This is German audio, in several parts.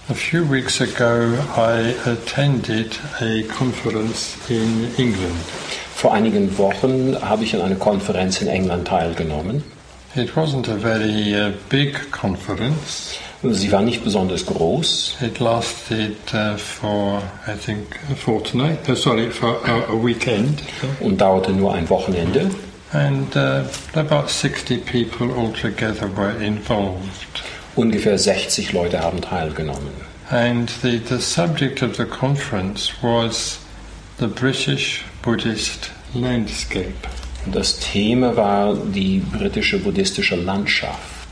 A few weeks ago, I attended a conference in England. Vor einigen Wochen habe ich an einer Konferenz in England teilgenommen. It wasn't a very big conference. Sie war nicht besonders groß. It lasted for, I think, a fortnight. For a weekend. Und dauerte nur ein Wochenende. And about 60 people altogether were involved. Ungefähr 60 Leute haben teilgenommen. And the subject of the conference was the British Buddhist landscape. Und das Thema war die britische buddhistische Landschaft.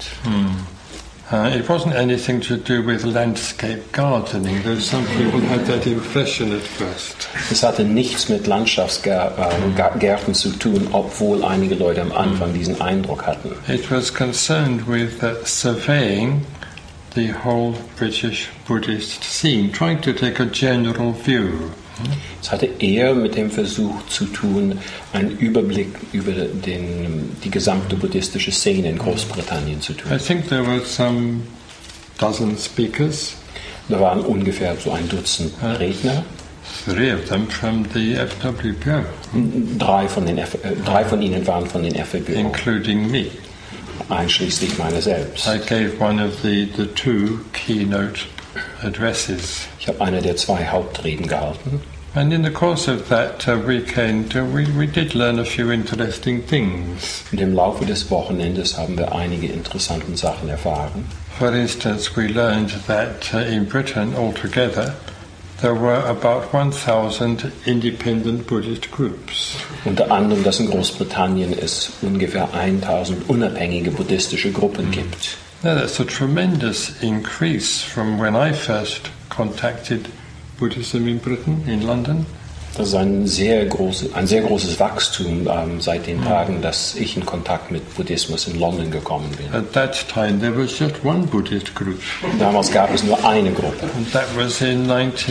It wasn't anything to do with landscape gardening, though some people had that impression at first. Es hatte nichts mit Landschaftsgärten zu tun, obwohl einige Leute am Anfang diesen Eindruck hatten. It was concerned with surveying the whole British Buddhist scene, trying to take a general view. Es hatte eher mit dem Versuch zu tun, einen Überblick über die gesamte buddhistische Szene in Großbritannien zu tun. I think there were some dozen speakers. Da waren ungefähr so ein Dutzend Redner. 3 of them from the FWPO. Drei von ihnen waren von den FWPO. Including me. Einschließlich meiner selbst. I gave one of the 2 keynote addresses. Ich habe eine der 2 Hauptreden gehalten. And in the course of that weekend, we did learn a few interesting things. Und im Laufe des Wochenendes haben wir einige interessante Sachen erfahren. For instance, we learned that in Britain altogether, there were about 1,000 independent Buddhist groups. Unter anderem, dass in Großbritannien es ungefähr 1.000 unabhängige buddhistische Gruppen gibt. Now that's a tremendous increase from when I first contacted Buddhism in Britain, in London. Das ist ein sehr großes Wachstum seit den Tagen, dass ich in Kontakt mit Buddhismus in London gekommen bin. At that time there was just one Buddhist group. Damals gab es nur eine Gruppe. And that was in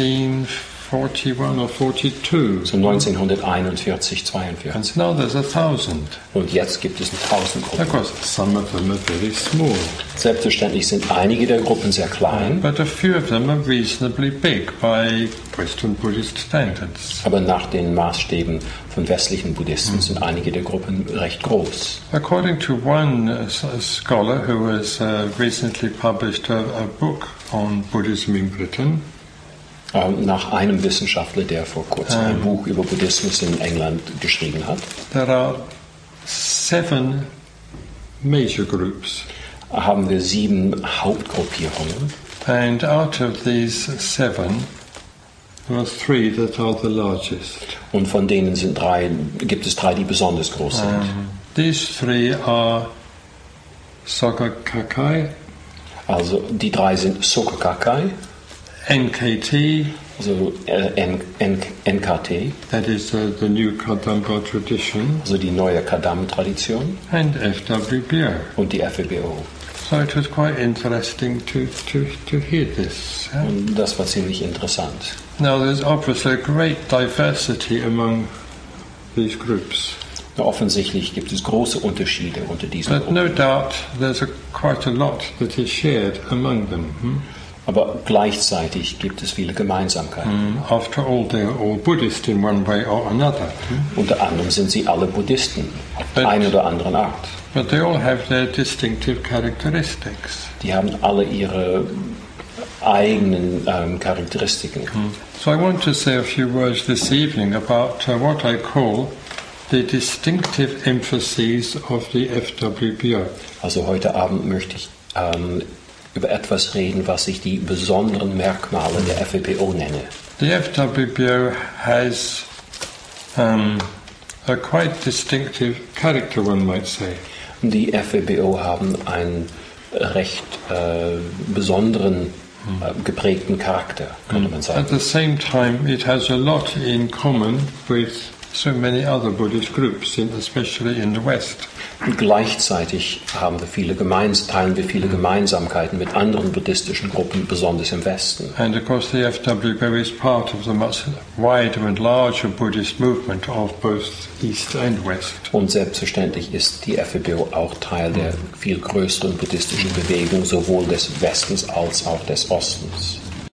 1941 or 42. So 1941, 42. And now there's 1,000. Und jetzt gibt es 1.000 Of Gruppen. course, some of them are very small. Selbstverständlich sind einige der Gruppen sehr klein, But a few of them are reasonably big by Western Buddhist standards. aber nach den Maßstäben von westlichen Buddhisten sind einige der Gruppen recht groß. According to one scholar who has recently published a book on Buddhism in Britain, Nach einem Wissenschaftler, der vor kurzem ein Buch über Buddhismus in England geschrieben hat, there are 7 major groups. haben wir 7 Hauptgruppierungen. And out of these 7, there are 3 that are the largest. Und von denen gibt es 3, die besonders groß sind. These 3 are Soka Gakkai, Also die 3 sind Soka Gakkai, NKT, also NKT, that is the New Kadamba tradition, also die neue Kadam-Tradition, and FWBO. und die FWBO. So it was quite interesting to hear this. Und das war ziemlich interessant. Now there's obviously a great diversity among these groups, Offensichtlich gibt es große Unterschiede unter diesen but Gruppen. no doubt there's quite a lot that is shared among them. Aber gleichzeitig gibt es viele Gemeinsamkeiten. After all, they're all Buddhist in one way or another. Unter anderem sind sie alle Buddhisten, auf eine oder andere Art. But they all have their distinctive characteristics. Die haben alle ihre eigenen Charakteristiken. So I want to say a few words this evening about what I call the distinctive emphases of the FWBO. Also heute Abend möchte ich über etwas reden, was ich die besonderen Merkmale der FWBO nenne. The FWBO has a quite distinctive character, one might say. Die FWBO haben einen recht besonderen, geprägten Charakter, könnte man At sagen. the same time, it has a lot in common with so many other Buddhist groups, especially in the West. Und gleichzeitig teilen wir viele Gemeinsamkeiten mit anderen buddhistischen Gruppen, besonders im Westen. And of course the FWBO is part of the much wider and larger Buddhist movement of both East and West. Und selbstverständlich ist die FWBO auch Teil der viel größeren buddhistischen Bewegung, sowohl des Westens als auch des Ostens.